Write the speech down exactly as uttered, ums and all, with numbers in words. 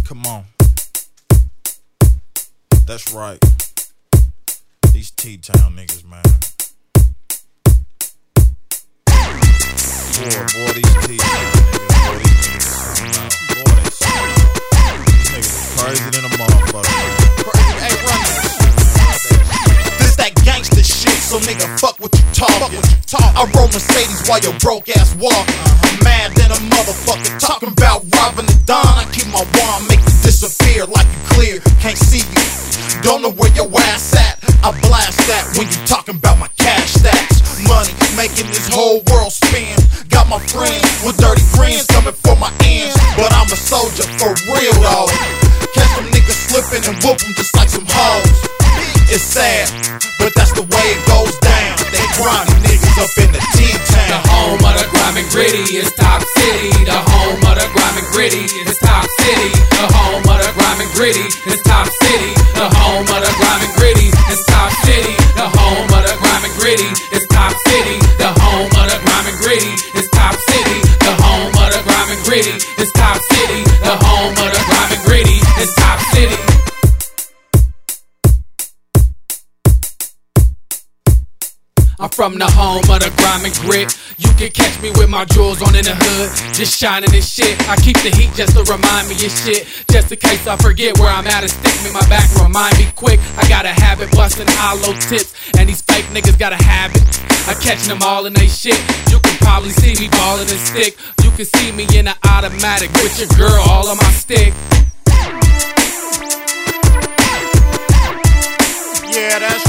Come on. That's right. These T-Town niggas, man. Boy, boy, these T-Town niggas, boy, these niggas, boy, they so these niggas is crazy than a motherfucker, man. Crazy, hey, run this shit. This that gangsta shit, so nigga, fuck what you talkin'. I roll Mercedes while your broke ass walkin'. I'm mad than a motherfucker, talking about robbing the Don. I keep my wand, make you disappear like you clear. Can't see you, don't know where your ass at. I blast that when you talking about my cash stacks. Money making this whole world spin. Got my friends with dirty grins coming for my ends, but I'm a soldier for real though. Catch them niggas slipping and whoop them just like some hoes. It's sad, but that's the way it goes down. They grimy niggas up in the T-Town. The home of the grime and gritty is Top City. The home of the grime and gritty is Top City. The home of the grime and gritty is Top City. The home of the grime and gritty is Top City. The home of the grime and gritty is Top City. The home of the grime and gritty is Top City. The home of the grime and gritty is Top City. The home of the grime and gritty is Top City. I'm from the home of the grime and grit. You can catch me with my jewels on in the hood, just shining and shit. I keep the heat just to remind me of shit, just in case I forget where I'm at and stick me my back. Remind me quick, I got a habit busting hollow tips, and these fake niggas got a habit I catching them all in they shit. You can probably see me ballin' and stick. You can see me in an automatic with your girl all on my stick. Yeah, that's